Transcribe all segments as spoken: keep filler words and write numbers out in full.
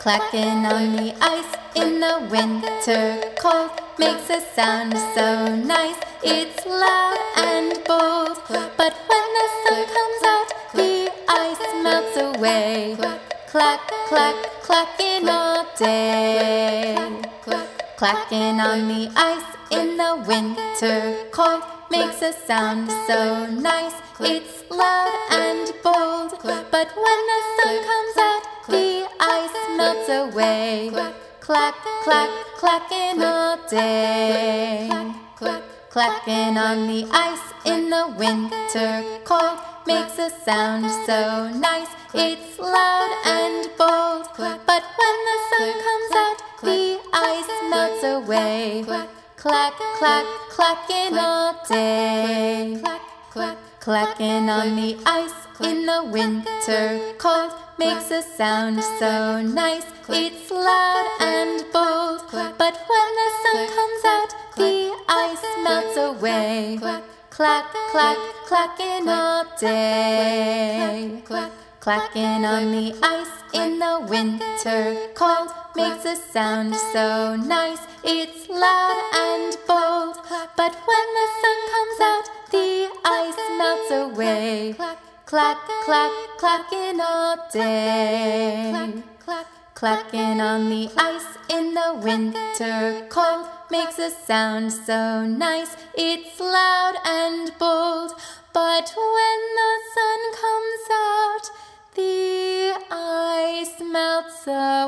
Clacking on the ice in the winter cold makes a sound so nice. It's loud and bold, but when the sun comes out, the ice melts away. Clack, clack, clacking all day. Clacking on the ice in the winter cold makes a sound so nice. It's loud and bold, but when the sun comes out, the ice melts away. Clack, clack, clacking all day. Clacking on the ice in the winter cold makes a sound so nice. It's loud and bold, but when the sun comes out, the ice melts away. Clack, clack, clacking all day. Clacking on the ice in the winter cold makes a sound so nice. It's loud and bold, but when the sun comes out, the ice melts away. Clack, clack, clacking all day. Clacking on the ice in the winter cold makes a sound so nice. It's loud and bold, but when the sun comes out, the ice melts away. Clack, clack, clacking all day. Clacking on the ice in the winter cold makes a sound so nice. It's loud and bold, but when the sun comes out, the ice melts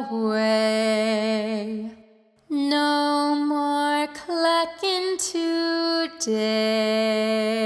away. No more clacking today.